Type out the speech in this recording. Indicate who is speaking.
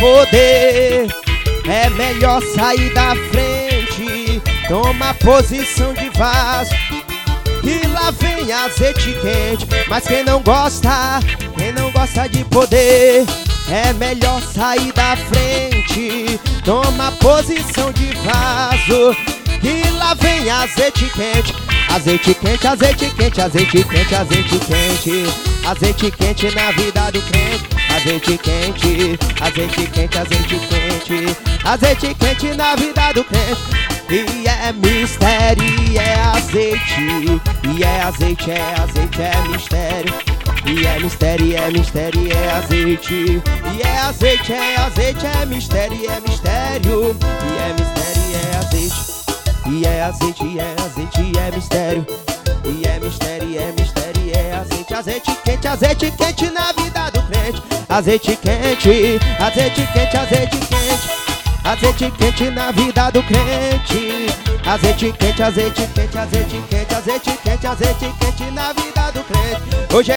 Speaker 1: poder, é melhor sair da frente. Toma posição de vaso, e lá vem azeite quente. Mas quem não gosta de poder, é melhor sair da frente. Toma posição de vaso, e lá vem azeite quente. Azeite quente, azeite quente, azeite quente, azeite quente. Azeite quente na vida do crente. Azeite quente, azeite quente, azeite quente. Azeite quente na vida do crente. E é mistério, e é azeite. E é azeite, é mistério. E é mistério, e é mistério, e é azeite. E é azeite, é mistério, e é mistério. E é mistério, e é azeite. E é azeite, é azeite, é mistério. E é mistério, é mistério, é azeite. Azeite quente na vida do crente. Azeite quente, azeite quente, azeite quente. Azeite quente na vida do crente. Azeite quente, azeite quente, azeite quente, azeite quente, azeite quente na vida do crente. Hoje